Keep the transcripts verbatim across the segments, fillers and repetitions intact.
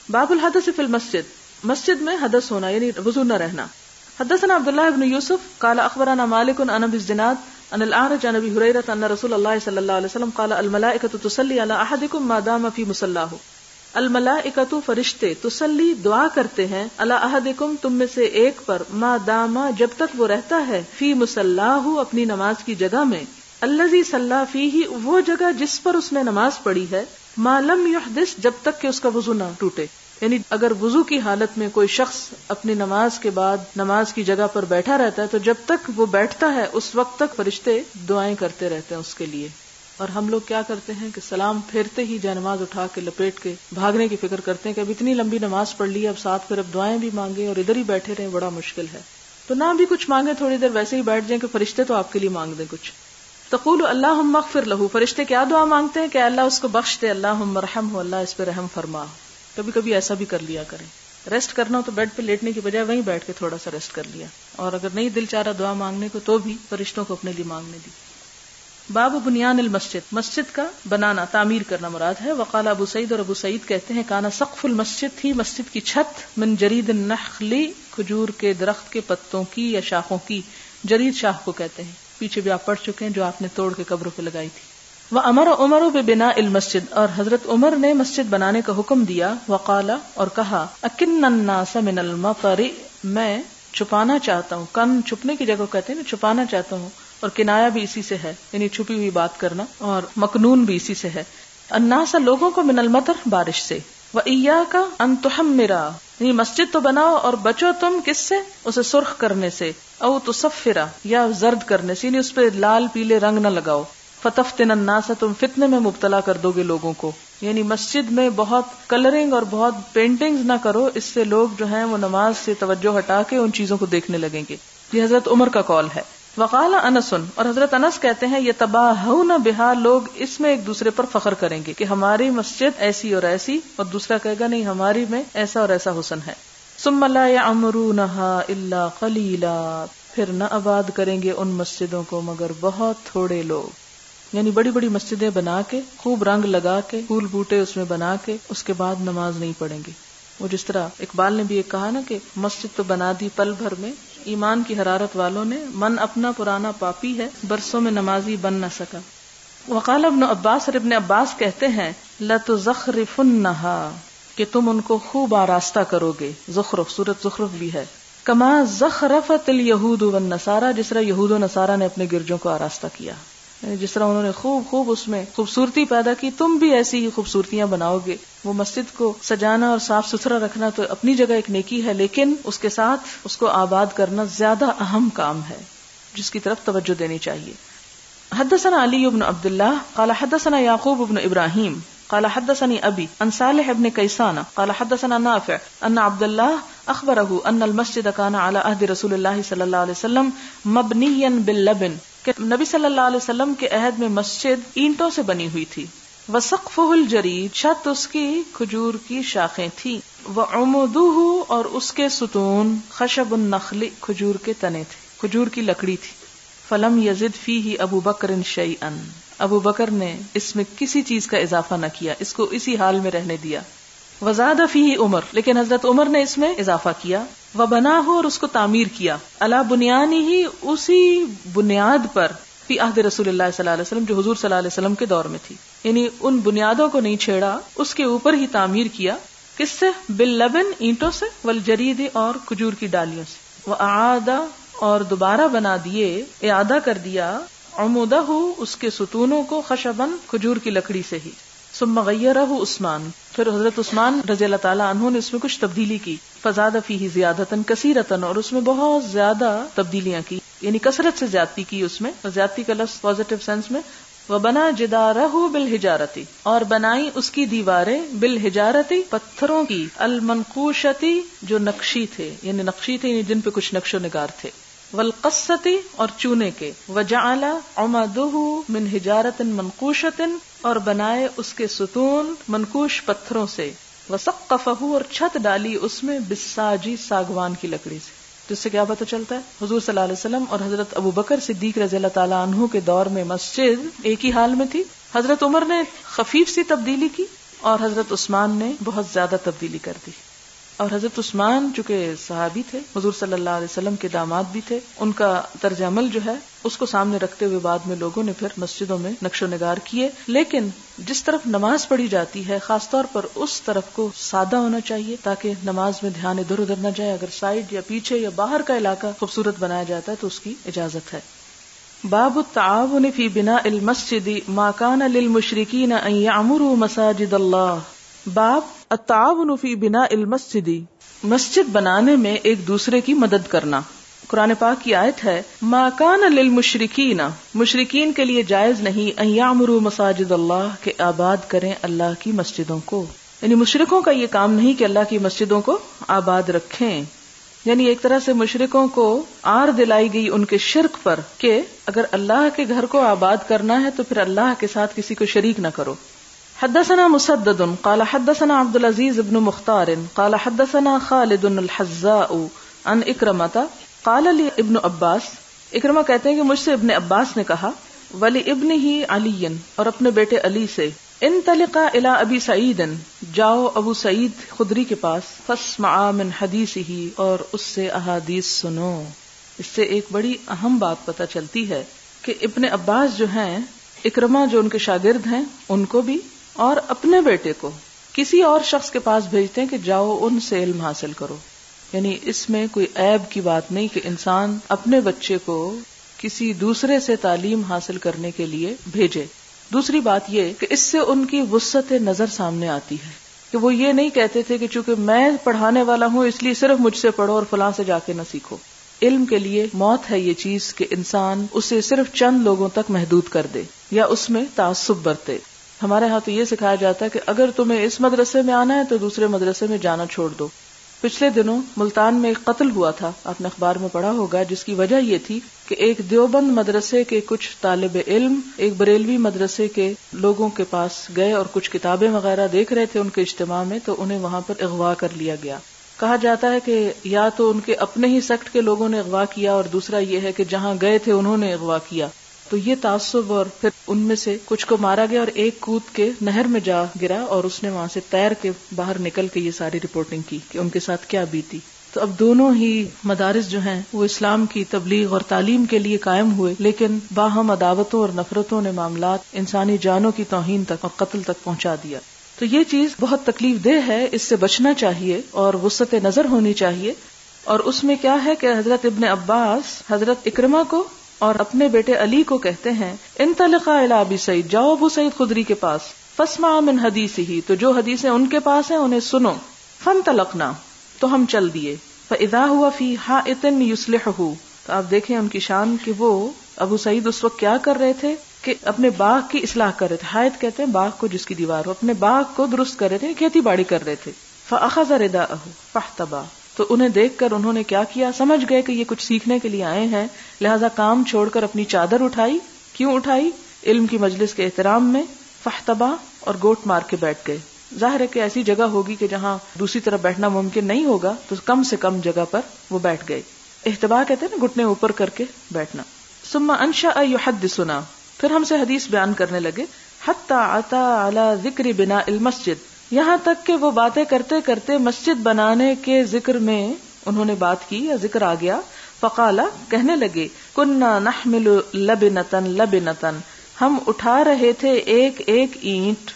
باب الحدث فی المسجد، مسجد میں حدث ہونا یعنی وضو نہ رہنا. حدثنا عبد الله بن يوسف قال اخبرنا مالك عن ابي الزناد عن الاعرج عن ابي هريره ان رسول الله صلى الله عليه وسلم قال الملائكه تصلي على احدكم ما دام في مصلاه. الملائکۃ فرشتے تصلی دعا کرتے ہیں علی احدکم تم میں سے ایک پر ما داما جب تک وہ رہتا ہے فی مصلاہ اپنی نماز کی جگہ میں، الذی صلی فیہ وہ جگہ جس پر اس نے نماز پڑھی ہے، ما لم یحدث جب تک کہ اس کا وضو نہ ٹوٹے. یعنی اگر وضو کی حالت میں کوئی شخص اپنی نماز کے بعد نماز کی جگہ پر بیٹھا رہتا ہے تو جب تک وہ بیٹھتا ہے اس وقت تک فرشتے دعائیں کرتے رہتے ہیں اس کے لیے. اور ہم لوگ کیا کرتے ہیں کہ سلام پھیرتے ہی جائے نماز اٹھا کے لپیٹ کے بھاگنے کی فکر کرتے ہیں کہ اب اتنی لمبی نماز پڑھ لی اب ساتھ پھر اب دعائیں بھی مانگے اور ادھر ہی بیٹھے رہیں، بڑا مشکل ہے. تو نہ بھی کچھ مانگے، تھوڑی دیر ویسے ہی بیٹھ جائیں کہ فرشتے تو آپ کے لیے مانگ دیں کچھ. تقول اللہم اغفر لہ، فرشتے کیا دعا مانگتے ہیں کہ اللہ اس کو بخش دے، اللہم ارحمہ، اللہ اس پہ رحم فرما. کبھی کبھی ایسا بھی کر لیا کریں، ریسٹ کرنا ہو تو بیڈ پہ لیٹنے کی بجائے وہیں بیٹھ کے تھوڑا سا ریسٹ کر لیا، اور اگر نہیں دل چاہ رہا دعا مانگنے کو تو بھی فرشتوں کو اپنے لیے مانگنے دی. باب بنیان المسجد، مسجد کا بنانا تعمیر کرنا مراد ہے. وقال ابو سعید، اور ابو سعید کہتے ہیں کانا سقف المسجد، تھی مسجد کی چھت من جرید النخل، کھجور کے درخت کے پتوں کی یا شاخوں کی. جرید شاخ کو کہتے ہیں، پیچھے بھی آپ پڑھ چکے ہیں جو آپ نے توڑ کے قبروں پہ لگائی تھی. وامر عمر ببناء المسجد، اور حضرت عمر نے مسجد بنانے کا حکم دیا. وقال، اور کہا اکن الناس من المطر، میں چھپانا چاہتا ہوں، کن چھپنے کی جگہ کہتے ہیں نا، چھپانا چاہتا ہوں، اور کنایا بھی اسی سے ہے یعنی چھپی ہوئی بات کرنا، اور مکنون بھی اسی سے ہے. الناس لوگوں کو من المطر بارش سے. وإياك ان تحمرا، یعنی مسجد تو بناؤ اور بچو تم کس سے، اسے سرخ کرنے سے، او تصفرا یا زرد کرنے سے، یعنی اس پہ لال پیلے رنگ نہ لگاؤ. فتفتن الناس، تم فتنے میں مبتلا کر دو گے لوگوں کو، یعنی مسجد میں بہت کلرنگ اور بہت پینٹنگز نہ کرو، اس سے لوگ جو ہیں وہ نماز سے توجہ ہٹا کے ان چیزوں کو دیکھنے لگیں گے. یہ حضرت عمر کا قول ہے. وقال انس، اور حضرت انس کہتے ہیں یتباہون بہا، لوگ اس میں ایک دوسرے پر فخر کریں گے کہ ہماری مسجد ایسی اور ایسی، اور دوسرا کہے گا نہیں ہماری میں ایسا اور ایسا حسن ہے. ثم لا يعمرونها الا قلیلا، پھر نہ آباد کریں گے ان مسجدوں کو مگر بہت تھوڑے لوگ. یعنی بڑی بڑی مسجدیں بنا کے خوب رنگ لگا کے پھول بوٹے اس میں بنا کے اس کے بعد نماز نہیں پڑھیں گے. وہ جس طرح اقبال نے بھی ایک کہا نا کہ مسجد تو بنا دی پل بھر میں، ایمان کی حرارت والوں نے، من اپنا پرانا پاپی ہے، برسوں میں نمازی بن نہ سکا. وقال ابن عباس، اور ابن عباس کہتے ہیں لَتُزَخْرِفُنَّهَا، کہ تم ان کو خوب آراستہ کرو گے. زخرف، سورۃ زخرف بھی ہے. کما زخرفت اليہود والنصارى، جس طرح یہود و نصارہ نے اپنے گرجوں کو آراستہ کیا، یعنی جس طرح انہوں نے خوب خوب اس میں خوبصورتی پیدا کی، تم بھی ایسی ہی خوبصورتیاں بناؤ گے. وہ مسجد کو سجانا اور صاف ستھرا رکھنا تو اپنی جگہ ایک نیکی ہے، لیکن اس کے ساتھ اس کو آباد کرنا زیادہ اہم کام ہے جس کی طرف توجہ دینی چاہیے. حدثنا علی بن عبد اللہ قال حدثنا یعقوب بن ابراہیم قال حدثني ابي عن صالح بن كيسان قال حدثنا نافع ان عبد الله اخبره ان المسجد كان على عهد رسول الله صلى الله عليه وسلم مبنيا باللبن، کہ نبی صلی اللہ علیہ وسلم کے عہد میں مسجد اینٹوں سے بنی ہوئی تھی. وسقفه الجرید، چھت اس کی کھجور کی شاخیں تھی. وعموده، اور اس کے ستون خشب النخل، کھجور کے تنے تھے، کھجور کی لکڑی تھی. فلم یزد فیہ ابو بکر شیئا، ابو بکر نے اس میں کسی چیز کا اضافہ نہ کیا، اس کو اسی حال میں رہنے دیا. وزاد فیہ عمر، لیکن حضرت عمر نے اس میں اضافہ کیا. وبناہ، اور اس کو تعمیر کیا. علی بنیانہ، اسی بنیاد پر، فی عہد رسول اللہ صلی اللہ علیہ وسلم، جو حضور صلی اللہ علیہ وسلم کے دور میں تھی، یعنی ان بنیادوں کو نہیں چھیڑا، اس کے اوپر ہی تعمیر کیا. کس سے؟ باللبن، اینٹوں سے، والجرید، اور کھجور کی ڈالیوں سے. وأعاد، اور دوبارہ بنا دیے، اعادہ کر دیا، عمودہ، اس کے ستونوں کو، خشباً، کھجور کی لکڑی سے ہی. ثم غیرہ عثمان، پھر حضرت عثمان رضی اللہ تعالیٰ عنہ نے اس میں کچھ تبدیلی کی. فزاد فیہ زیادتاً کثیرتاً، اور اس میں بہت زیادہ تبدیلیاں کی، یعنی کثرت سے زیادتی کی اس میں، زیادتی کا لفظ پازیٹیو سینس میں. وبنا جدارہ بالحجارتی، اور بنائی اس کی دیواریں، بالحجارتی، پتھروں کی، المنقوشتی، جو نقشی تھے، یعنی نقشی تھے، یعنی جن پہ کچھ نقش و نگار تھے. والقصتی، اور چونے کے. وجعل عمدہ من حجارت منقوشت، اور بنائے اس کے ستون منقوش پتھروں سے. وسقفہ، اور چھت ڈالی اس میں، بالساجی، ساگوان کی لکڑی سے. جس سے کیا پتہ چلتا ہے حضور صلی اللہ علیہ وسلم اور حضرت ابو بکر صدیق رضی اللہ تعالیٰ عنہ کے دور میں مسجد ایک ہی حال میں تھی. حضرت عمر نے خفیف سی تبدیلی کی اور حضرت عثمان نے بہت زیادہ تبدیلی کر دی. اور حضرت عثمان چونکہ صحابی تھے، حضور صلی اللہ علیہ وسلم کے داماد بھی تھے، ان کا طرز عمل جو ہے اس کو سامنے رکھتے ہوئے بعد میں لوگوں نے پھر مسجدوں میں نقش و نگار کیے. لیکن جس طرف نماز پڑھی جاتی ہے خاص طور پر اس طرف کو سادہ ہونا چاہیے تاکہ نماز میں دھیان ادھر ادھر نہ جائے. اگر سائڈ یا پیچھے یا باہر کا علاقہ خوبصورت بنایا جاتا ہے تو اس کی اجازت ہے. باب التعاون فی بناء المسجد ما کان للمشرکین ان یعمروا مساجد اللہ. باب التعاون فی بناء المسجد، مسجد بنانے میں ایک دوسرے کی مدد کرنا. قرآن پاک کی آیت ہے ما کان للمشرکین، مشرکین کے لیے جائز نہیں ان یعمروا مساجد اللہ، کہ آباد کریں اللہ کی مسجدوں کو. یعنی مشرکوں کا یہ کام نہیں کہ اللہ کی مسجدوں کو آباد رکھیں. یعنی ایک طرح سے مشرکوں کو آر دلائی گئی ان کے شرک پر کہ اگر اللہ کے گھر کو آباد کرنا ہے تو پھر اللہ کے ساتھ کسی کو شریک نہ کرو. حدثنا مسدد قال حدثنا عبد العزيز بن مختار قال حدثنا خالد الحذاء عن اکرمۃ قال لي ابن عباس، اکرمہ کہتے ہیں کہ مجھ سے ابن عباس نے کہا ولی ابنہ علی، اور اپنے بیٹے علی سے، انطلقا الی ابی سعید، جاؤ ابو سعید خدری کے پاس، فاسمعا من حدیثہ، اور اس سے احادیث سنو. اس سے ایک بڑی اہم بات پتہ چلتی ہے کہ ابن عباس جو ہیں، اکرمہ جو ان کے شاگرد ہیں، ان کو بھی اور اپنے بیٹے کو کسی اور شخص کے پاس بھیجتے ہیں کہ جاؤ ان سے علم حاصل کرو. یعنی اس میں کوئی عیب کی بات نہیں کہ انسان اپنے بچے کو کسی دوسرے سے تعلیم حاصل کرنے کے لیے بھیجے. دوسری بات یہ کہ اس سے ان کی وسعت نظر سامنے آتی ہے کہ وہ یہ نہیں کہتے تھے کہ چونکہ میں پڑھانے والا ہوں اس لیے صرف مجھ سے پڑھو اور فلاں سے جا کے نہ سیکھو. علم کے لیے موت ہے یہ چیز کہ انسان اسے صرف چند لوگوں تک محدود کر دے یا اس میں تعصب برتے. ہمارے ہاں تو یہ سکھایا جاتا ہے کہ اگر تمہیں اس مدرسے میں آنا ہے تو دوسرے مدرسے میں جانا چھوڑ دو. پچھلے دنوں ملتان میں ایک قتل ہوا تھا، آپ نے اخبار میں پڑھا ہوگا، جس کی وجہ یہ تھی کہ ایک دیوبند مدرسے کے کچھ طالب علم ایک بریلوی مدرسے کے لوگوں کے پاس گئے اور کچھ کتابیں وغیرہ دیکھ رہے تھے ان کے اجتماع میں، تو انہیں وہاں پر اغوا کر لیا گیا. کہا جاتا ہے کہ یا تو ان کے اپنے ہی سیکٹ کے لوگوں نے اغوا کیا، اور دوسرا یہ ہے کہ جہاں گئے تھے انہوں نے اغوا کیا. تو یہ تعصب، اور پھر ان میں سے کچھ کو مارا گیا اور ایک کود کے نہر میں جا گرا اور اس نے وہاں سے تیر کے باہر نکل کے یہ ساری رپورٹنگ کی کہ ان کے ساتھ کیا بیتی. تو اب دونوں ہی مدارس جو ہیں وہ اسلام کی تبلیغ اور تعلیم کے لیے قائم ہوئے، لیکن باہم عداوتوں اور نفرتوں نے معاملات انسانی جانوں کی توہین تک اور قتل تک پہنچا دیا. تو یہ چیز بہت تکلیف دہ ہے، اس سے بچنا چاہیے اور وسعت نظر ہونی چاہیے. اور اس میں کیا ہے کہ حضرت ابن عباس حضرت اکرمہ کو اور اپنے بیٹے علی کو کہتے ہیں انطلقا الی ابی سعید، جاؤ ابو سعید خدری کے پاس، فاسمعا من حدیثہ، تو جو حدیثیں ان کے پاس ہیں انہیں سنو. فانطلقنا، تو ہم چل دیے. فاذا هو فی حائط یصلحہ، تو آپ دیکھیں ان کی شان کہ وہ ابو سعید اس وقت کیا کر رہے تھے کہ اپنے باغ کی اصلاح کر رہے تھے. حائط کہتے ہیں باغ کو جس کی دیوار ہو، اپنے باغ کو درست کر رہے تھے، کھیتی باڑی کر رہے تھے. فاخذ رداءہ فاحتبا، تو انہیں دیکھ کر انہوں نے کیا کیا، سمجھ گئے کہ یہ کچھ سیکھنے کے لیے آئے ہیں، لہذا کام چھوڑ کر اپنی چادر اٹھائی. کیوں اٹھائی؟ علم کی مجلس کے احترام میں. فاحتبا، اور گوٹ مار کے بیٹھ گئے. ظاہر ہے کہ ایسی جگہ ہوگی کہ جہاں دوسری طرف بیٹھنا ممکن نہیں ہوگا، تو کم سے کم جگہ پر وہ بیٹھ گئے. احتبا کہتے ہیں نا گھٹنے اوپر کر کے بیٹھنا. ثم انشأ یحدثنا، پھر ہم سے حدیث بیان کرنے لگے. حتی عطا علی ذکر بناء المسجد، یہاں تک کہ وہ باتیں کرتے کرتے مسجد بنانے کے ذکر میں انہوں نے بات کی یا ذکر آ گیا. فقال، کہنے لگے، کننا نحمل لبنتن لبنتن، ہم اٹھا رہے تھے ایک ایک اینٹ.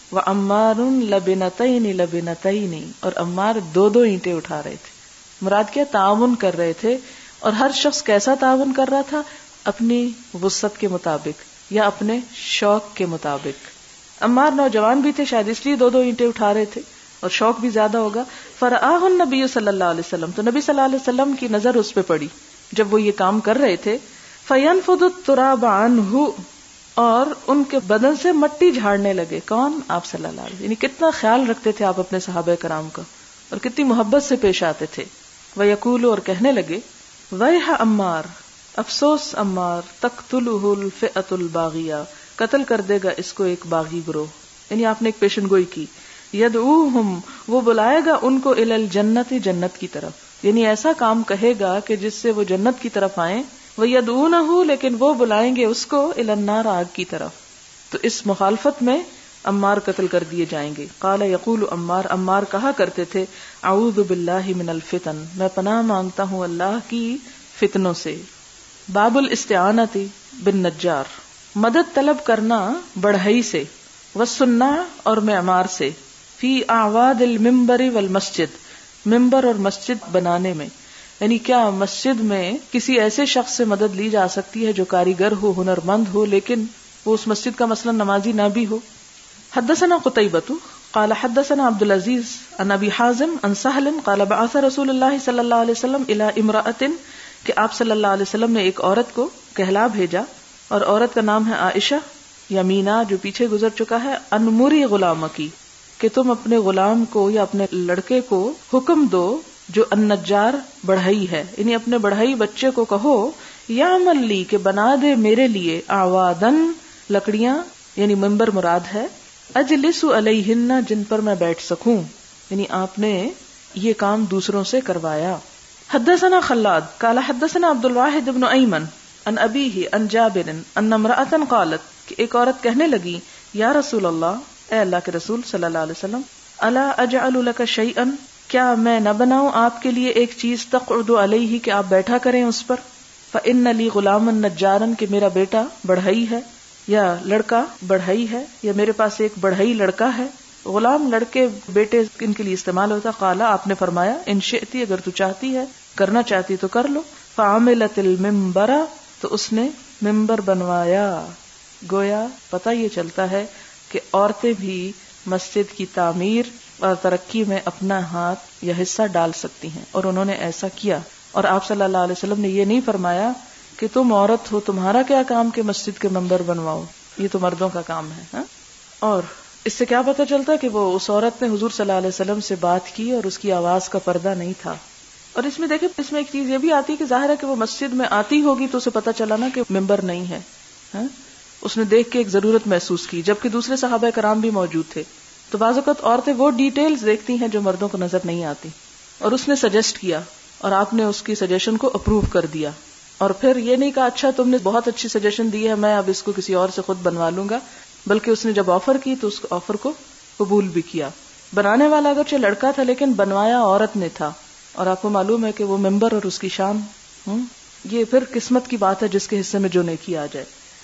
وعمار لبنتین لبنتین، اور عمار دو دو اینٹیں اٹھا رہے تھے. مراد کیا؟ تعاون کر رہے تھے. اور ہر شخص کیسا تعاون کر رہا تھا؟ اپنی وسعت کے مطابق یا اپنے شوق کے مطابق. عمار نوجوان بھی تھے، شاید اس لیے دو دو اینٹیں اٹھا رہے تھے، اور شوق بھی زیادہ ہوگا. فرآہ النبی صلی اللہ علیہ وسلم، تو نبی صلی اللہ علیہ وسلم کی نظر اس پہ پڑی جب وہ یہ کام کر رہے تھے. فینفض التراب عنہ، اور ان کے بدن سے مٹی جھاڑنے لگے. کون؟ آپ صلی اللہ علیہ وسلم. یعنی کتنا خیال رکھتے تھے آپ اپنے صحابہ کرام کا، اور کتنی محبت سے پیش آتے تھے. ویقول، اور کہنے لگے، ویح عمار، افسوس عمار، تقتلہ الفئۃ الباغیہ، قتل کر دے گا اس کو ایک باغی گروہ. یعنی آپ نے ایک پیشن گوئی کی. یدعوہم، وہ بلائے گا ان کو الی الجنت، جنت کی طرف. یعنی ایسا کام کہے گا کہ جس سے وہ جنت کی طرف آئیں. ویدعونہ، لیکن وہ بلائیں گے اس کو الی النار، آگ کی طرف. تو اس مخالفت میں عمار قتل کر دیے جائیں گے. قال یقول عمار، عمار کہا کرتے تھے اعوذ باللہ من الفتن، میں پناہ مانگتا ہوں اللہ کی فتنوں سے. باب الاستعانۃ بالنجار، مدد طلب کرنا بڑھئی سے، والصناع اور معمار سے، فی اعواد المنبر والمسجد، ممبر اور مسجد بنانے میں. یعنی کیا مسجد میں کسی ایسے شخص سے مدد لی جا سکتی ہے جو کاریگر ہو، ہنر مند ہو، لیکن وہ اس مسجد کا مثلا نمازی نہ بھی ہو. حدثنا قتیبۃ قال حدثنا عبد العزیز عن ابی حازم عن سہل قال بعث رسول اللہ صلی اللہ علیہ وسلم الی امرأۃ، کہ آپ صلی اللہ علیہ وسلم نے ایک عورت کو کہلا بھیجا، اور عورت کا نام ہے عائشہ یا مینا جو پیچھے گزر چکا ہے. انمری غلامکی، کہ تم اپنے غلام کو یا اپنے لڑکے کو حکم دو جو النجار بڑھئی ہے، یعنی اپنے بڑھئی بچے کو کہو یعمل لی، کہ بنا دے میرے لیے اعوادن لکڑیاں، یعنی منبر مراد ہے، اجلس علیہن جن پر میں بیٹھ سکوں. یعنی آپ نے یہ کام دوسروں سے کروایا. حدثنا خلاد قال حدثنا عبد الواحد بن ایمن عن ابیہ عن جابر ان امرأة قالت، کہ ایک عورت کہنے لگی یا رسول اللہ، اے اللہ کے رسول صلی اللہ علیہ وسلم، الا اجعل لک شیئا، کیا میں نہ بناؤں آپ کے لیے ایک چیز، تقعد علیہ، کہ آپ بیٹھا کریں اس پر. فإن لی غلاما نجارا، کہ میرا بیٹا بڑھئی ہے یا لڑکا بڑھئی ہے، یا میرے پاس ایک بڑھئی لڑکا ہے. غلام لڑکے بیٹے ان کے لیے استعمال ہوتا. قال، آپ نے فرمایا ان شئتی، اگر تو چاہتی ہے، کرنا چاہتی تو کر لو. فعملت المنبر، تو اس نے منبر بنوایا. گویا پتہ یہ چلتا ہے کہ عورتیں بھی مسجد کی تعمیر اور ترقی میں اپنا ہاتھ یا حصہ ڈال سکتی ہیں، اور انہوں نے ایسا کیا. اور آپ صلی اللہ علیہ وسلم نے یہ نہیں فرمایا کہ تم عورت ہو، تمہارا کیا کام کہ مسجد کے منبر بنواؤ، یہ تو مردوں کا کام ہے. ہاں؟ اور اس سے کیا پتہ چلتا کہ وہ اس عورت نے حضور صلی اللہ علیہ وسلم سے بات کی اور اس کی آواز کا پردہ نہیں تھا. اور اس میں دیکھیں، اس میں ایک چیز یہ بھی آتی ہے کہ ظاہر ہے کہ وہ مسجد میں آتی ہوگی تو اسے پتہ چلا نا کہ منبر نہیں ہے. ہاں؟ اس نے دیکھ کے ایک ضرورت محسوس کی، جبکہ دوسرے صحابہ کرام بھی موجود تھے. تو بعض اوقات عورتیں وہ ڈیٹیلز دیکھتی ہیں جو مردوں کو نظر نہیں آتی، اور اس نے سجیسٹ کیا اور آپ نے اس کی سجیشن کو اپروو کر دیا. اور پھر یہ نہیں کہا اچھا تم نے بہت اچھی سجیشن دی ہے، میں اب اس کو کسی اور سے خود بنوا لوں گا، بلکہ اس نے جب آفر کی تو اس آفر کو قبول بھی کیا. بنانے والا اگرچہ لڑکا تھا لیکن بنوایا عورت نے تھا، اور آپ کو معلوم ہے کہ وہ ممبر اور اس کی شان، یہ پھر قسمت کی بات ہے جس کے حصے میں جو نیکی آ جائے.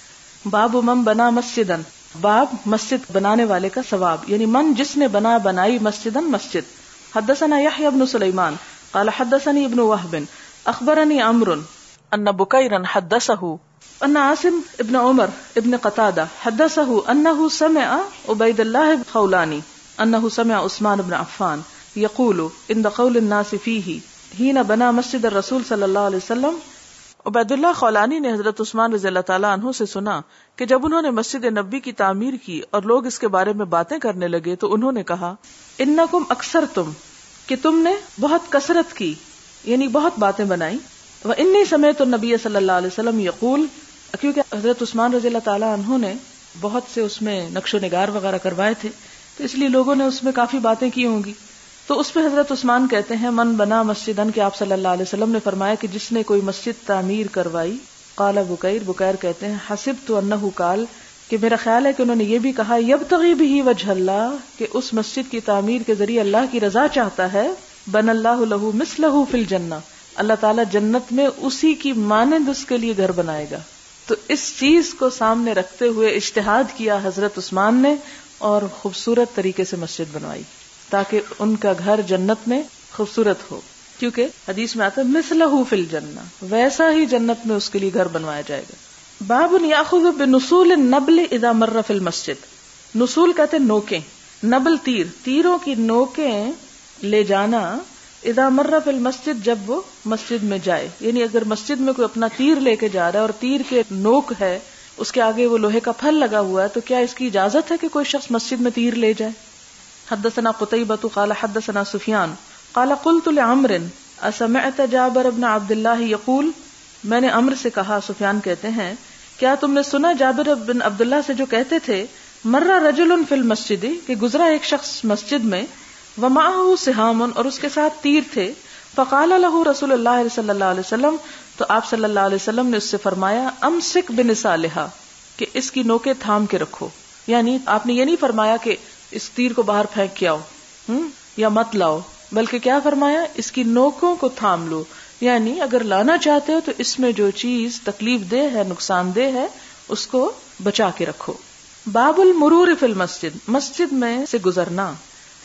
باب من بنا مسجدن، باب مسجد بنانے والے کا ثواب، یعنی من جس نے بنا بنائی مسجدن مسجد. حدثنا یحیی بن سلیمان قال حدثني ابن وهب اخبرني عمرو ان بكيرا حدثه ان عاصم ابن عمر ابن قتادة حدثه انه سمع عبید اللہ خولانی انه سمع عثمان بن عفان يقول ان قول الناس فيه حين بنا مسجد الرسول صلی اللہ علیہ وسلم. عبید اللہ خولانی نے حضرت عثمان رضی اللہ تعالیٰ عنہ سے سنا کہ جب انہوں نے مسجد نبی کی تعمیر کی اور لوگ اس کے بارے میں باتیں کرنے لگے تو انہوں نے کہا انکم اکثرتم، کہ تم نے بہت کثرت کی، یعنی بہت باتیں بنائی. وانی سمعت النبی صلی اللہ علیہ وسلم یقول، کیونکہ حضرت عثمان رضی اللہ تعالیٰ عنہ نے بہت سے اس میں نقش و نگار وغیرہ کروائے تھے، تو اس لیے لوگوں نے اس میں کافی باتیں کی ہوں گی. تو اس پہ حضرت عثمان کہتے ہیں من بنا مسجدن، کہ آپ صلی اللہ علیہ وسلم نے فرمایا کہ جس نے کوئی مسجد تعمیر کروائی. قال بکیر، بکیر کہتے ہیں حسبت انہ قال، کہ میرا خیال ہے کہ انہوں نے یہ بھی کہا یبتغی بہ وجہ اللہ، کہ اس مسجد کی تعمیر کے ذریعے اللہ کی رضا چاہتا ہے. بن اللہ لہ مثلہ فی الجنہ، اللہ تعالیٰ جنت میں اسی کی مانند اس کے لیے گھر بنائے گا. تو اس چیز کو سامنے رکھتے ہوئے اجتہاد کیا حضرت عثمان نے اور خوبصورت طریقے سے مسجد بنوائی تاکہ ان کا گھر جنت میں خوبصورت ہو، کیونکہ حدیث میں آتا ہے مثلہ فی الجنہ، ویسا ہی جنت میں اس کے لیے گھر بنوایا جائے گا. باب یاخذ بنصول النبل اذا مر فی المسجد. نصول کہتے ہیں نوکیں، نبل تیر، تیروں کی نوکیں لے جانا اذا مر فی المسجد، جب وہ مسجد میں جائے. یعنی اگر مسجد میں کوئی اپنا تیر لے کے جا رہا ہے اور تیر کے نوک ہے، اس کے آگے وہ لوہے کا پھل لگا ہوا ہے، تو کیا اس کی اجازت ہے کہ کوئی شخص مسجد میں تیر لے جائے؟ حدثنا قتیبۃ قال حدثنا سفیان قال قلت لعمر اسمعت جابر بن عبد اللہ یقول، میں نے عمر سے کہا، سفیان کہتے ہیں کیا تم نے سنا جابر بن عبداللہ سے جو کہتے تھے مر رجل فی المسجد، کہ گزرا ایک شخص مسجد میں، ومعه سہام، اور اس کے ساتھ تیر تھے. فقال له رسول اللہ صلی اللہ علیہ وسلم، تو آپ صلی اللہ علیہ وسلم نے اس سے فرمایا امسک بنسالها، کہ اس کی نوکیں تھام کے رکھو. یعنی آپ نے یہ نہیں فرمایا کہ اس تیر کو باہر پھینک کے آؤ ہم یا مت لاؤ، بلکہ کیا فرمایا، اس کی نوکوں کو تھام لو، یعنی اگر لانا چاہتے ہو تو اس میں جو چیز تکلیف دہ ہے، نقصان دہ ہے، اس کو بچا کے رکھو۔ باب المرور فی المسجد، مسجد میں سے گزرنا،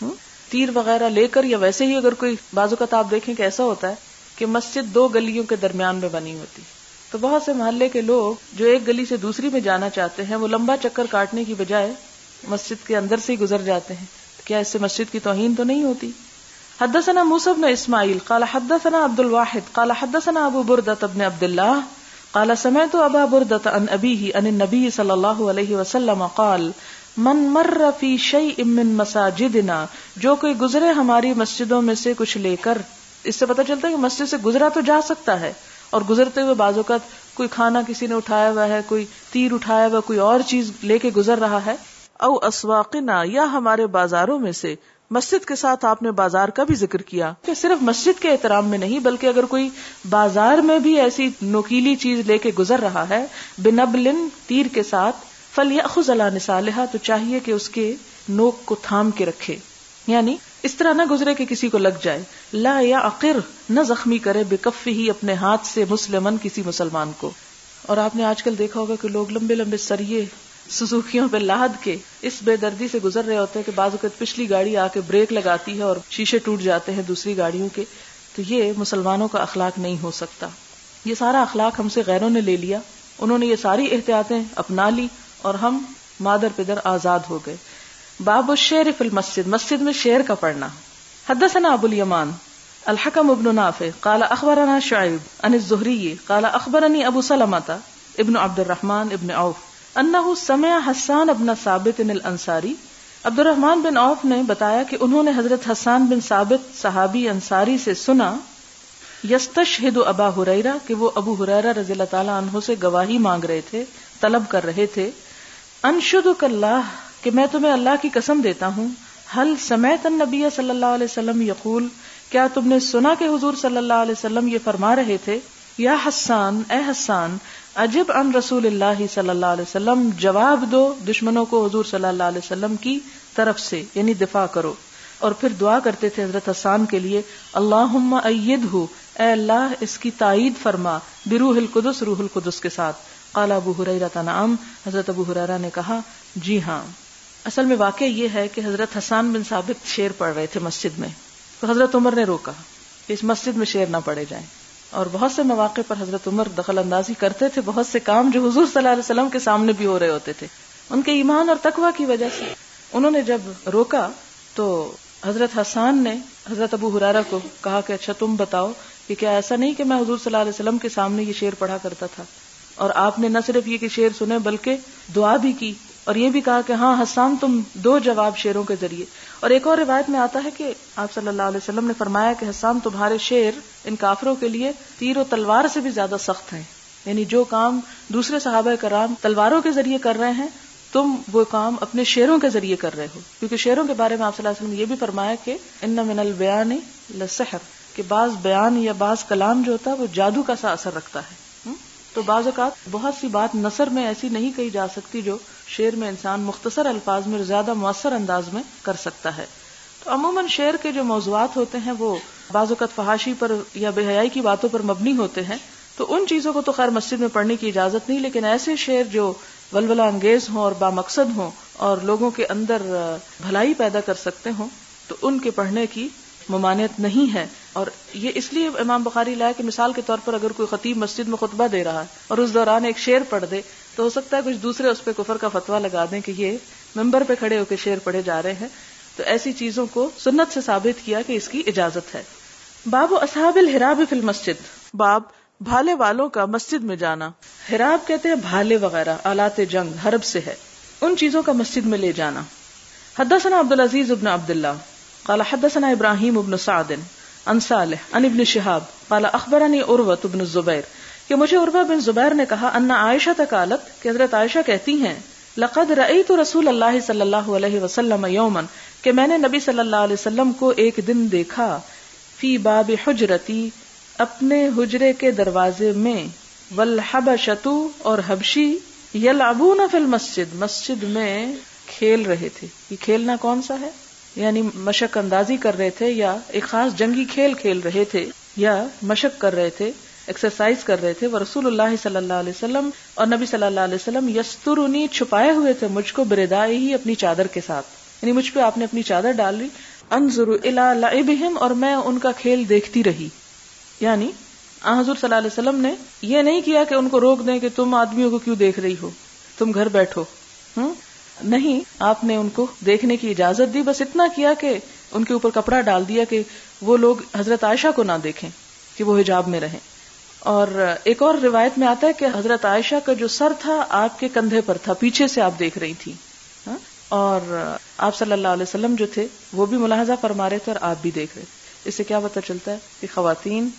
تیر وغیرہ لے کر یا ویسے ہی اگر کوئی، بعض اوقات آپ دیکھیں کہ ایسا ہوتا ہے کہ مسجد دو گلیوں کے درمیان میں بنی ہوتی، تو بہت سے محلے کے لوگ جو ایک گلی سے دوسری میں جانا چاہتے ہیں وہ لمبا چکر کاٹنے کی بجائے مسجد کے اندر سے ہی گزر جاتے ہیں، کیا اس سے مسجد کی توہین تو نہیں ہوتی؟ حدثنا موسى بن اسماعیل قال حدثنا عبد الواحد قال حدثنا ابو بردة بن عبد الله قال سمعت ابا بردة عن ابيه عن النبي صلى الله عليه وسلم قال من مر في شيء من مساجدنا، جو کوئی گزرے ہماری مسجدوں میں سے کچھ لے کر، اس سے پتہ چلتا ہے کہ مسجد سے گزرا تو جا سکتا ہے، اور گزرتے ہوئے بعض اوقات کوئی کھانا کسی نے اٹھایا ہوا ہے، کوئی تیر اٹھایا ہوا، کوئی اور چیز لے کے گزر رہا ہے، او اسواقنا، یا ہمارے بازاروں میں سے، مسجد کے ساتھ آپ نے بازار کا بھی ذکر کیا کہ صرف مسجد کے احترام میں نہیں بلکہ اگر کوئی بازار میں بھی ایسی نوکیلی چیز لے کے گزر رہا ہے، بنبل، تیر کے ساتھ، فلیأخذ علی نصالھا، تو چاہیے کہ اس کے نوک کو تھام کے رکھے، یعنی اس طرح نہ گزرے کہ کسی کو لگ جائے، لا یعقر، نہ زخمی کرے، بکفہ، اپنے ہاتھ سے، مسلمن، کسی مسلمان کو۔ اور آپ نے آج کل دیکھا ہوگا کہ لوگ لمبے لمبے سریے سزوکیوں پہ لاد کے اس بے دردی سے گزر رہے ہوتے ہیں کہ بعض اوقات پچھلی گاڑی آ کے بریک لگاتی ہے اور شیشے ٹوٹ جاتے ہیں دوسری گاڑیوں کے، تو یہ مسلمانوں کا اخلاق نہیں ہو سکتا۔ یہ سارا اخلاق ہم سے غیروں نے لے لیا، انہوں نے یہ ساری احتیاطیں اپنا لی اور ہم مادر پدر آزاد ہو گئے۔ باب الشعر فی المسجد، مسجد میں شعر کا پڑھنا۔ حدثنا ابو الیمان الحکم ابن نافع قال اخبرنا شعیب عن الزہری قال اخبرنی ابو سلمۃ ابن عبد الرحمن ابن عوف انہ سمع حسان ابن ثابت الانصاری، عبد الرحمن بن عوف نے بتایا کہ انہوں نے حضرت حسان بن ثابت صحابی انصاری سے سنا، یستشہد ابا ہریرہ، کہ وہ ابو ہریرہ رضی اللہ تعالی عنہ سے گواہی مانگ رہے تھے، طلب کر رہے تھے، انشدک اللہ، کہ میں تمہیں اللہ کی قسم دیتا ہوں، حل سمعت النبی صلی اللہ علیہ وسلم یقول، کیا تم نے سنا کہ حضور صلی اللہ علیہ وسلم یہ فرما رہے تھے، یا حسان، اے حسان، عجب عن رسول اللہ صلی اللہ علیہ وسلم، جواب دو دشمنوں کو حضور صلی اللہ علیہ وسلم کی طرف سے، یعنی دفاع کرو۔ اور پھر دعا کرتے تھے حضرت حسان کے لیے، اللہم ایدہ، اے اللہ اس کی تائید فرما، بروح القدس، روح القدس کے ساتھ۔ قال ابو ہریرہ نعم، حضرت ابو ہریرہ نے کہا جی ہاں۔ اصل میں واقعہ یہ ہے کہ حضرت حسان بن ثابت شعر پڑھ رہے تھے مسجد میں، تو حضرت عمر نے روکا کہ اس مسجد میں شعر نہ پڑھے جائیں، اور بہت سے مواقع پر حضرت عمر دخل اندازی کرتے تھے، بہت سے کام جو حضور صلی اللہ علیہ وسلم کے سامنے بھی ہو رہے ہوتے تھے، ان کے ایمان اور تقوی کی وجہ سے۔ انہوں نے جب روکا تو حضرت حسان نے حضرت ابو ہریرہ کو کہا کہ اچھا تم بتاؤ کہ کیا ایسا نہیں کہ میں حضور صلی اللہ علیہ وسلم کے سامنے یہ شعر پڑھا کرتا تھا، اور آپ نے نہ صرف یہ کہ شعر سنے بلکہ دعا بھی کی، اور یہ بھی کہا کہ ہاں حسان تم دو جواب شعروں کے ذریعے۔ اور ایک اور روایت میں آتا ہے کہ آپ صلی اللہ علیہ وسلم نے فرمایا کہ حسان تمہارے شعر ان کافروں کے لیے تیر و تلوار سے بھی زیادہ سخت ہیں، یعنی جو کام دوسرے صحابہ کرام تلواروں کے ذریعے کر رہے ہیں تم وہ کام اپنے شعروں کے ذریعے کر رہے ہو، کیونکہ شعروں کے بارے میں آپ صلی اللہ علیہ وسلم نے یہ بھی فرمایا کہ ان من البیان لسحر، کہ بعض بیان یا بعض کلام جو ہوتا ہے وہ جادو کا سا اثر رکھتا ہے۔ تو بعض اوقات بہت سی بات نثر میں ایسی نہیں کہی جا سکتی جو شعر میں انسان مختصر الفاظ میں زیادہ مؤثر انداز میں کر سکتا ہے۔ تو عموماً شعر کے جو موضوعات ہوتے ہیں وہ بعض اوقات فحاشی پر یا بے حیائی کی باتوں پر مبنی ہوتے ہیں، تو ان چیزوں کو تو خیر مسجد میں پڑھنے کی اجازت نہیں، لیکن ایسے شعر جو ولولہ انگیز ہوں اور بامقصد ہوں اور لوگوں کے اندر بھلائی پیدا کر سکتے ہوں تو ان کے پڑھنے کی ممانعت نہیں ہے۔ اور یہ اس لیے امام بخاری لائے کہ مثال کے طور پر اگر کوئی خطیب مسجد میں خطبہ دے رہا ہے اور اس دوران ایک شعر پڑھ دے تو ہو سکتا ہے کچھ دوسرے اس پہ کفر کا فتویٰ لگا دیں کہ یہ ممبر پہ کھڑے ہو کے شعر پڑھے جا رہے ہیں، تو ایسی چیزوں کو سنت سے ثابت کیا کہ اس کی اجازت ہے۔ باب اصحاب الحراب فی المسجد، باب بھالے والوں کا مسجد میں جانا۔ حراب کہتے ہیں بھالے وغیرہ، آلات جنگ، حرب سے ہے، ان چیزوں کا مسجد میں لے جانا۔ حدثنا عبدالعزیز بن عبداللہ قال حدثنا ابراہیم بن سعد عن صالح عن ابن شہاب قال اخبرنی عروۃ بن الزبیر، کہ مجھے عروہ بن زبیر نے کہا ان عائشہ قالت، کہ حضرت عائشہ کہتی ہیں لقد رأیت رسول اللہ صلی اللہ علیہ وسلم یوما، کہ میں نے نبی صلی اللہ علیہ وسلم کو ایک دن دیکھا، فی باب حجرتی، اپنے حجرے کے دروازے میں، والحبشۃ، اور حبشی، یلعبون فی المسجد، مسجد میں کھیل رہے تھے. یہ کھیلنا کون سا ہے؟ یعنی مشق اندازی کر رہے تھے یا ایک خاص جنگی کھیل کھیل رہے تھے یا مشق کر رہے تھے، ایکسرسائز کر رہے تھے. ورسول اللہ صلی اللہ علیہ وسلم اور نبی صلی اللہ علیہ وسلم یسترنی چھپائے ہوئے تھے مجھ کو بردائے ہی اپنی چادر کے ساتھ، یعنی مجھ پہ آپ نے اپنی چادر ڈال لی. انظر الی لعبہم اور میں ان کا کھیل دیکھتی رہی. یعنی آن حضور صلی اللہ علیہ وسلم نے یہ نہیں کیا کہ ان کو روک دیں کہ تم آدمیوں کو کیوں دیکھ رہی ہو، تم گھر بیٹھو. ہم نہیں، آپ نے ان کو دیکھنے کی اجازت دی. بس اتنا کیا کہ ان کے اوپر کپڑا ڈال دیا کہ وہ لوگ حضرت عائشہ کو نہ دیکھیں، کہ وہ حجاب میں رہیں. اور ایک اور روایت میں آتا ہے کہ حضرت عائشہ کا جو سر تھا آپ کے کندھے پر تھا، پیچھے سے آپ دیکھ رہی تھی. اور آپ صلی اللہ علیہ وسلم جو تھے وہ بھی ملاحظہ فرما رہے تھے اور آپ بھی دیکھ رہے تھے. اس سے کیا پتہ چلتا ہے کہ خواتین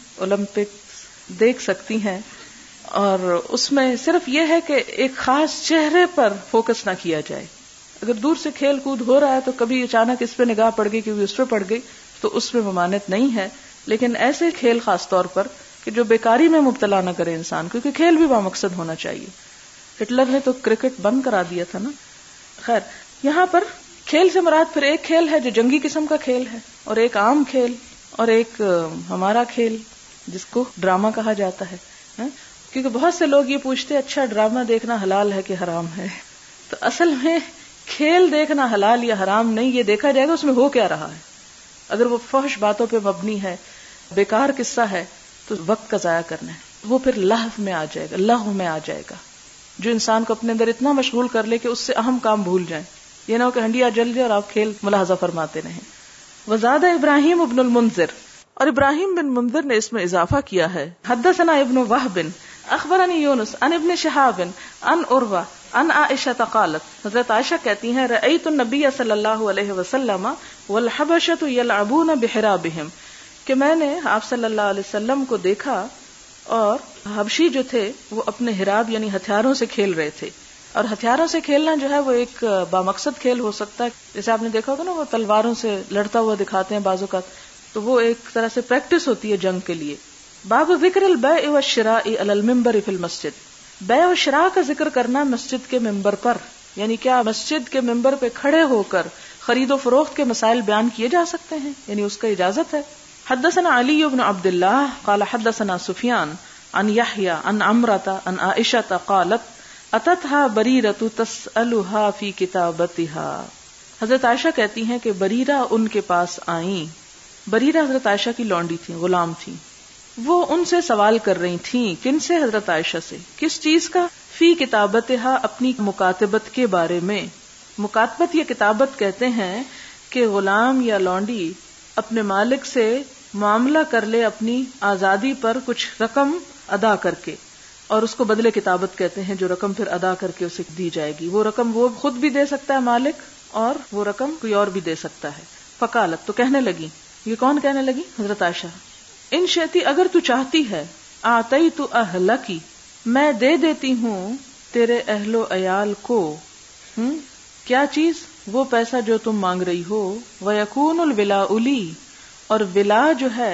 اولمپکس دیکھ سکتی ہیں، اور اس میں صرف یہ ہے کہ ایک خاص چہرے پر فوکس نہ کیا جائے. اگر دور سے کھیل کود ہو رہا ہے تو کبھی اچانک اس پہ نگاہ پڑ گئی کہ اس پہ پڑ گئی تو اس میں ممانعت نہیں ہے. لیکن ایسے کھیل خاص طور پر کہ جو بیکاری میں مبتلا نہ کرے انسان، کیونکہ کھیل بھی بامقصد ہونا چاہیے. ہٹلر نے تو کرکٹ بند کرا دیا تھا نا. خیر، یہاں پر کھیل سے مراد پھر ایک کھیل ہے جو جنگی قسم کا کھیل ہے، اور ایک عام کھیل، اور ایک ہمارا کھیل جس کو ڈرامہ کہا جاتا ہے. کیونکہ بہت سے لوگ یہ پوچھتے اچھا ڈرامہ دیکھنا حلال ہے کہ حرام ہے. تو اصل میں کھیل دیکھنا حلال یا حرام نہیں، یہ دیکھا جائے گا اس میں ہو کیا رہا ہے. اگر وہ فحش باتوں پہ مبنی ہے، بیکار قصہ ہے، تو وقت کا ضائع کرنا ہے. وہ پھر لہو میں آ جائے گا، لہو میں آ جائے گا، جو انسان کو اپنے اندر اتنا مشغول کر لے کہ اس سے اہم کام بھول جائیں. یہ نہ ہو کہ ہنڈیا جل جائے اور آپ کھیل ملاحظہ فرماتے رہیں. وزاد ابراہیم ابن المنذر، اور ابراہیم بن منذر نے اس میں اضافہ کیا ہے. حدثنا ابن وہب اخبرنی یونس عن ابن شہاب عن عروہ عن عائشہ قالت، حضرت عائشہ کہتی ہیں رأیت النبی صلی اللہ علیہ وسلم والحبشۃ یلعبون بحرابہم، کہ میں نے آپ صلی اللہ علیہ وسلم کو دیکھا اور حبشی جو تھے وہ اپنے حراب یعنی ہتھیاروں سے کھیل رہے تھے. اور ہتھیاروں سے کھیلنا جو ہے وہ ایک بامقصد کھیل ہو سکتا ہے. جیسے آپ نے دیکھا ہوگا نا وہ تلواروں سے لڑتا ہوا دکھاتے ہیں بعض اوقات، تو وہ ایک طرح سے پریکٹس ہوتی ہے جنگ کے لیے. باب ذکر البیع والشراء علی المنبر فی المسجد، بیع و شراء کا ذکر کرنا مسجد کے ممبر پر، یعنی کیا مسجد کے ممبر پہ کھڑے ہو کر خرید و فروخت کے مسائل بیان کیے جا سکتے ہیں، یعنی اس کا اجازت ہے. حدثنا علی بن عبد اللہ قال حدثنا سفیان عن یحیی عن عمرۃ عن عائشہ قالت اتتها بریرۃ تسألها فی کتابتها، حضرت عائشہ کہتی ہیں کہ بریرہ ان کے پاس آئیں. بریرہ حضرت عائشہ کی لونڈی تھی، غلام تھی. وہ ان سے سوال کر رہی تھیں. کن سے؟ حضرت عائشہ سے. کس چیز کا؟ فی کتابتها، اپنی مکاتبت کے بارے میں. مکاتبت یا کتابت کہتے ہیں کہ غلام یا لونڈی اپنے مالک سے معاملہ کر لے اپنی آزادی پر کچھ رقم ادا کر کے، اور اس کو بدلے کتابت کہتے ہیں، جو رقم پھر ادا کر کے اسے دی جائے گی. وہ رقم وہ خود بھی دے سکتا ہے مالک، اور وہ رقم کوئی اور بھی دے سکتا ہے. فقالت، تو کہنے لگی. یہ کون کہنے لگی؟ حضرت عائشہ. ان شئتی، اگر تو چاہتی ہے، آتیت اہلکی، میں دے دیتی ہوں تیرے اہل و عیال کو. ہم کیا چیز؟ وہ پیسہ جو تم مانگ رہی ہو. ویکون الولاء لی، اور ولا جو ہے،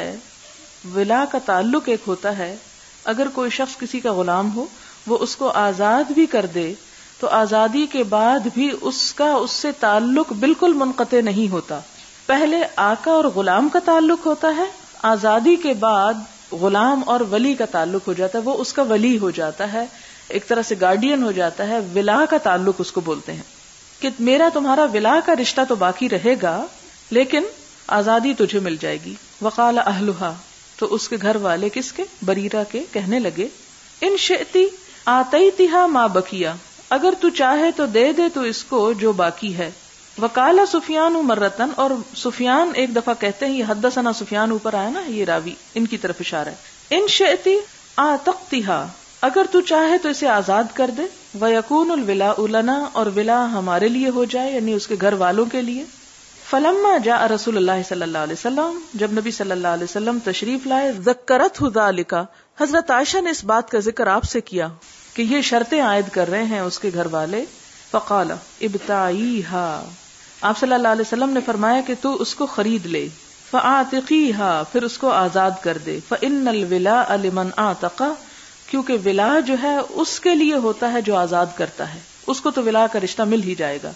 ولا کا تعلق ایک ہوتا ہے، اگر کوئی شخص کسی کا غلام ہو وہ اس کو آزاد بھی کر دے تو آزادی کے بعد بھی اس کا اس سے تعلق بالکل منقطع نہیں ہوتا. پہلے آقا اور غلام کا تعلق ہوتا ہے، آزادی کے بعد غلام اور ولی کا تعلق ہو جاتا ہے، وہ اس کا ولی ہو جاتا ہے، ایک طرح سے گارڈین ہو جاتا ہے. ولا کا تعلق اس کو بولتے ہیں کہ میرا تمہارا ولا کا رشتہ تو باقی رہے گا لیکن آزادی تجھے مل جائے گی. وقال اہلھا، تو اس کے گھر والے کس کے؟ بریرہ کے. کہنے لگے ان شئتی آتیتھا ما بقیا، اگر تو چاہے تو دے دے تو اس کو جو باقی ہے. وقال سفیان مرتن، اور سفیان ایک دفعہ کہتے ہیں، یہ حدثنا سفیان اوپر آیا نا، یہ راوی ان کی طرف اشارہ ہے. ان شئتی آتقتھا، اگر تو چاہے تو اسے آزاد کر دے. ویکون الولاء لنا، اور ولا ہمارے لیے ہو جائے، یعنی اس کے گھر والوں کے لیے. فلما جاء رسول اللہ صلی اللہ علیہ وسلم، جب نبی صلی اللہ علیہ وسلم تشریف لائے، ذکرتہ ذالک، حضرت عائشہ نے اس بات کا ذکر آپ سے کیا کہ یہ شرطیں عائد کر رہے ہیں اس کے گھر والے. فقال ابتعیھا، آپ صلی اللہ علیہ وسلم نے فرمایا کہ تو اس کو خرید لے. فاعتقیھا، پھر اس کو آزاد کر دے. فان الولاء لمن اعتق، کیونکہ ولا جو ہے اس کے لیے ہوتا ہے جو آزاد کرتا ہے، اس کو تو ولا کا رشتہ مل ہی جائے گا.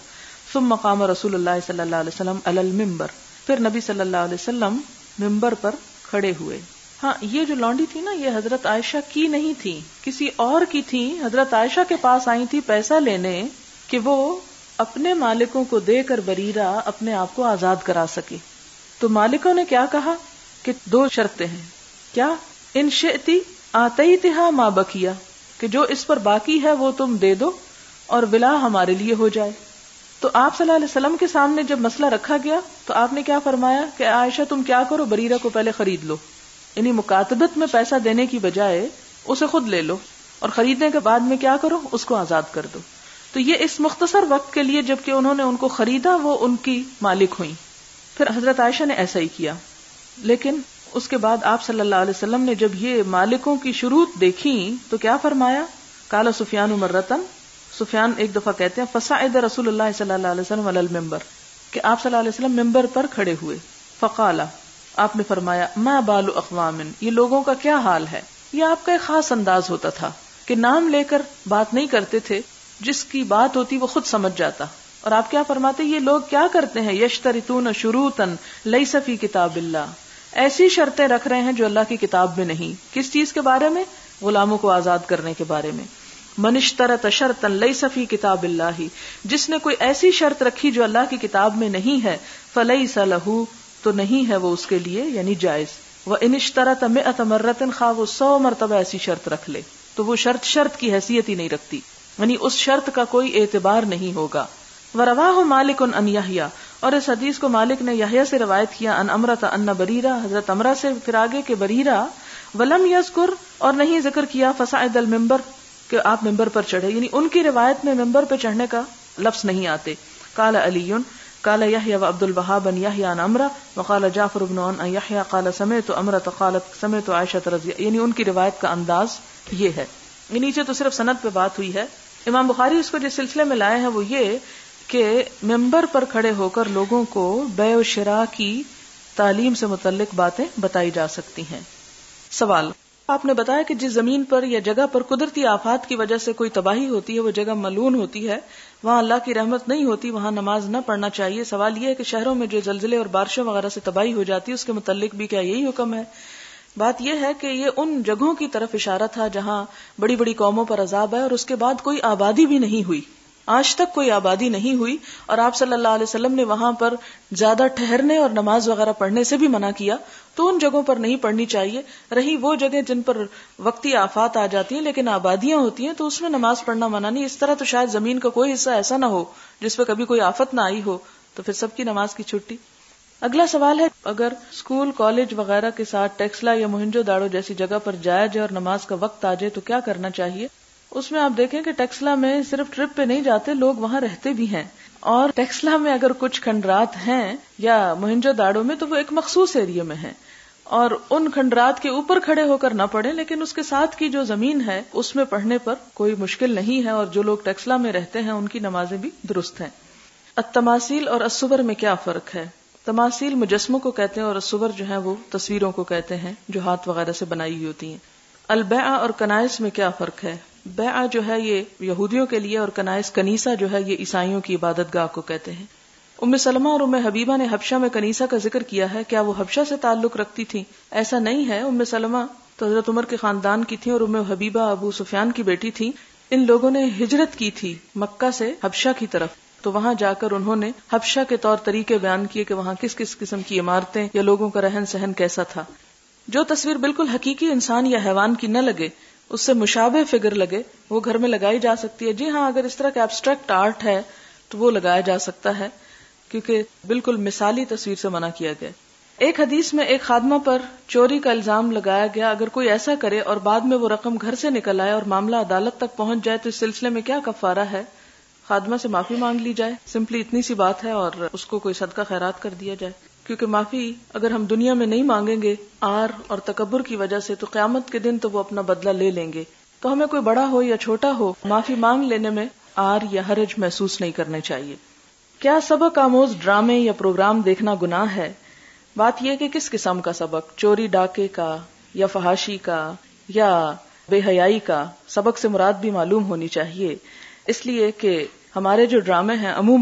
ثم قام رسول اللہ صلی اللہ علیہ وسلم علی المنبر، پھر نبی صلی اللہ علیہ وسلم ممبر پر کھڑے ہوئے. ہاں یہ جو لونڈی تھی نا یہ حضرت عائشہ کی نہیں تھی، کسی اور کی تھی. حضرت عائشہ کے پاس آئی تھی پیسہ لینے کہ وہ اپنے مالکوں کو دے کر بریرہ اپنے آپ کو آزاد کرا سکے. تو مالکوں نے کیا کہا کہ دو شرطیں ہیں. کیا؟ ان شئتی آتیتہا ما بقیہ، کہ جو اس پر باقی ہے وہ تم دے دو اور ولا ہمارے لیے ہو جائے. تو آپ صلی اللہ علیہ وسلم کے سامنے جب مسئلہ رکھا گیا تو آپ نے کیا فرمایا کہ عائشہ تم کیا کرو، بریرہ کو پہلے خرید لو، یعنی مکاتبت میں پیسہ دینے کی بجائے اسے خود لے لو اور خریدنے کے بعد میں کیا کرو، اس کو آزاد کر دو. تو یہ اس مختصر وقت کے لیے جبکہ انہوں نے ان کو خریدا وہ ان کی مالک ہوئیں. پھر حضرت عائشہ نے ایسا ہی کیا، لیکن اس کے بعد آپ صلی اللہ علیہ وسلم نے جب یہ مالکوں کی شروط دیکھی تو کیا فرمایا؟ قال سفیان مرتن، سفیان ایک دفعہ کہتے ہیں فصعد رسول اللہ صلی اللہ علیہ وسلم علی المنبر، کہ آپ صلی اللہ علیہ وسلم ممبر پر کھڑے ہوئے. فقال، آپ نے فرمایا ما بال اقوام، یہ لوگوں کا کیا حال ہے. یہ آپ کا ایک خاص انداز ہوتا تھا کہ نام لے کر بات نہیں کرتے تھے، جس کی بات ہوتی وہ خود سمجھ جاتا. اور آپ کیا فرماتے یہ لوگ کیا کرتے ہیں، یشترطون شروطا لیس فی کتاب اللہ، ایسی شرطیں رکھ رہے ہیں جو اللہ کی کتاب میں نہیں. کس چیز کے بارے میں؟ غلاموں کو آزاد کرنے کے بارے میں. من اشترط شرطا لیس فی کتاب اللہ، جس نے کوئی ایسی شرط رکھی جو اللہ کی کتاب میں نہیں ہے، فلیس لہ، تو نہیں ہے وہ اس کے لیے، یعنی جائز. وان اشترط مئۃ مرۃ، خواہ وہ سو مرتبہ ایسی شرط رکھ لے تو وہ شرط شرط کی حیثیت ہی نہیں رکھتی، یعنی اس شرط کا کوئی اعتبار نہیں ہوگا. ورواہ مالک عن یحییٰ، اور اس حدیث کو مالک نے یحییٰ سے روایت کیا، ان امرۃ ان بریرہ، حضرت امرہ سے، پھر آگے کہ بریرہ، ولم یذکر، اور نہیں ذکر کیا فصعد المنبر، کہ آپ ممبر پر چڑھے، یعنی ان کی روایت میں ممبر پہ چڑھنے کا لفظ نہیں آتے. قال علی قال یحییٰ وعبد الوہاب عن یحییٰ عن امرہ وقال جعفر بن عن یحییٰ قال سمعت امرۃ قالت سمعت عائشہ رضی، یعنی ان کی روایت کا انداز یہ ہے. یہ نیچے تو صرف سند پہ بات ہوئی ہے. امام بخاری اس کو جس سلسلے میں لائے ہیں وہ یہ کہ ممبر پر کھڑے ہو کر لوگوں کو بیع و شراء کی تعلیم سے متعلق باتیں بتائی جا سکتی ہیں. سوال، آپ نے بتایا کہ جس زمین پر یا جگہ پر قدرتی آفات کی وجہ سے کوئی تباہی ہوتی ہے وہ جگہ ملعون ہوتی ہے، وہاں اللہ کی رحمت نہیں ہوتی، وہاں نماز نہ پڑھنا چاہیے. سوال یہ ہے کہ شہروں میں جو زلزلے اور بارشوں وغیرہ سے تباہی ہو جاتی ہے اس کے متعلق بھی کیا یہی حکم ہے؟ بات یہ ہے کہ یہ ان جگہوں کی طرف اشارہ تھا جہاں بڑی بڑی قوموں پر عذاب ہے اور اس کے بعد کوئی آبادی بھی نہیں ہوئی، آج تک کوئی آبادی نہیں ہوئی، اور آپ صلی اللہ علیہ وسلم نے وہاں پر زیادہ ٹھہرنے اور نماز وغیرہ پڑھنے سے بھی منع کیا، تو ان جگہوں پر نہیں پڑھنی چاہیے. رہی وہ جگہ جن پر وقتی آفات آ جاتی ہیں لیکن آبادیاں ہوتی ہیں تو اس میں نماز پڑھنا منع نہیں. اس طرح تو شاید زمین کا کوئی حصہ ایسا نہ ہو جس پہ کبھی کوئی آفت نہ آئی ہو، تو پھر سب کی نماز کی چھٹی. اگلا سوال ہے، اگر اسکول کالج وغیرہ کے ساتھ ٹیکسلا یا موہنجو داڑو جیسی جگہ پر جایا جائے اور نماز کا وقت آ جائے تو کیا کرنا چاہیے؟ اس میں آپ دیکھیں کہ ٹیکسلا میں صرف ٹرپ پہ نہیں جاتے، لوگ وہاں رہتے بھی ہیں، اور ٹیکسلا میں اگر کچھ کھنڈرات ہیں یا موہنجو داڑو میں تو وہ ایک مخصوص ایریا میں ہیں، اور ان کھنڈرات کے اوپر کھڑے ہو کر نہ پڑھیں، لیکن اس کے ساتھ کی جو زمین ہے اس میں پڑھنے پر کوئی مشکل نہیں ہے، اور جو لوگ ٹیکسلا میں رہتے ہیں ان کی نمازیں بھی درست ہیں. التماثیل اور الصور میں کیا فرق ہے؟ تماثیل مجسموں کو کہتے ہیں اور الصور جو ہیں وہ تصویروں کو کہتے ہیں جو ہاتھ وغیرہ سے بنائی ہوئی ہوتی ہیں. البیع اور کنائس میں کیا فرق ہے؟ بیع جو ہے یہ یہودیوں کے لیے اور کنائس کنیسہ جو ہے یہ عیسائیوں کی عبادت گاہ کو کہتے ہیں. ام سلمہ اور ام حبیبہ نے حبشہ میں کنیسہ کا ذکر کیا ہے، کیا وہ حبشہ سے تعلق رکھتی تھی؟ ایسا نہیں ہے. ام سلمہ تو حضرت عمر کے خاندان کی تھی اور ام حبیبہ ابو سفیان کی بیٹی تھی. ان لوگوں نے ہجرت کی تھی مکہ سے حبشہ کی طرف، تو وہاں جا کر انہوں نے حبشہ کے طور طریقے بیان کیے کہ وہاں کس کس قسم کی عمارتیں یا لوگوں کا رہن سہن کیسا تھا. جو تصویر بالکل حقیقی انسان یا حیوان کی نہ لگے، اس سے مشابہ فگر لگے، وہ گھر میں لگائی جا سکتی ہے. جی ہاں، اگر اس طرح کا ایبسٹریکٹ آرٹ ہے تو وہ لگایا جا سکتا ہے، کیونکہ بالکل مثالی تصویر سے منع کیا گیا. ایک حدیث میں ایک خادمہ پر چوری کا الزام لگایا گیا، اگر کوئی ایسا کرے اور بعد میں وہ رقم گھر سے نکل آئے اور معاملہ عدالت تک پہنچ جائے تو اس سلسلے میں کیا کفارہ ہے؟ خادمہ سے معافی مانگ لی جائے، سمپلی اتنی سی بات ہے، اور اس کو کوئی صدقہ خیرات کر دیا جائے، کیونکہ معافی اگر ہم دنیا میں نہیں مانگیں گے آر اور تکبر کی وجہ سے تو قیامت کے دن تو وہ اپنا بدلہ لے لیں گے. تو ہمیں کوئی بڑا ہو یا چھوٹا ہو معافی مانگ لینے میں آر یا حرج محسوس نہیں کرنے چاہیے. کیا سبق آموز ڈرامے یا پروگرام دیکھنا گناہ ہے؟ بات یہ کہ کس قسم کا سبق، چوری ڈاکے کا یا فحاشی کا یا بے حیائی کا؟ سبق سے مراد بھی معلوم ہونی چاہیے، اس لیے کہ ہمارے جو ڈرامے ہیں عموماً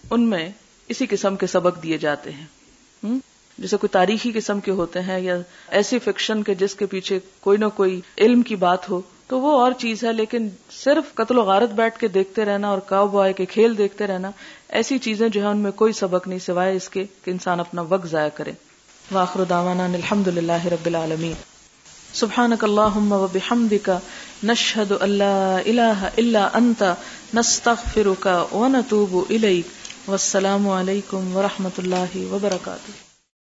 ان میں اسی قسم کے سبق دیے جاتے ہیں، جیسے کوئی تاریخی قسم کے ہوتے ہیں یا ایسی فکشن کے جس کے پیچھے کوئی نہ کوئی علم کی بات ہو تو وہ اور چیز ہے، لیکن صرف قتل و غارت بیٹھ کے دیکھتے رہنا اور کاؤ بوائے کے کھیل دیکھتے رہنا، ایسی چیزیں جو ہے ان میں کوئی سبق نہیں سوائے اس کے کہ انسان اپنا وقت ضائع کرے. وآخر دعوانا الحمد للہ رب العالمین. سبحانک اللہم و بحمدک نشہد ان لا الہ الا انت نستغفرک و نتوب الیک. والسلام علیکم ورحمۃ اللہ وبرکاتہ.